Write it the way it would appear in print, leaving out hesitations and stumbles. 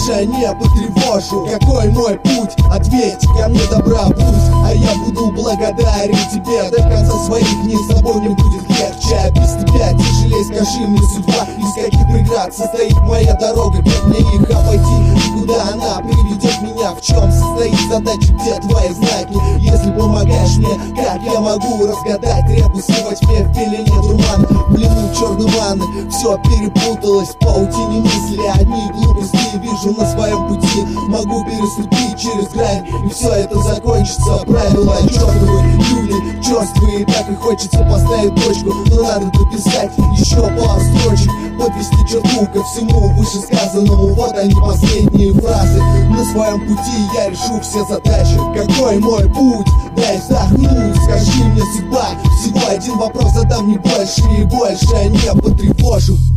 больше не потревожу. Какой мой путь? Ответь, ко мне добра путь, а я буду благодарен тебе. До конца своих дней с тобой мне будет легче, а без тебя тяжелее. Скажи мне, судьба, из каких преград состоит моя дорога? Как мне их обойти и куда она приведет меня? В чем состоит задача, где твои знаки? Если помогаешь мне, как я могу разгадать ребусы во тьме в пелене тумана? В плену черной ванны все перепуталось, в паутине мысли одни глупости вижу на своем пути. Могу переступить через грань, и все это закончится. Правила чертовы, люди черствые, так и хочется поставить точку, но надо дописать еще пару строчек, подвести черту ко всему вышесказанному. Вот они, последние фразы. На своем пути я решу все задачи. Какой мой путь? Дай вздохнуть. Скажи мне, судьба, всего один вопрос задам, не больше, и больше не потревожу.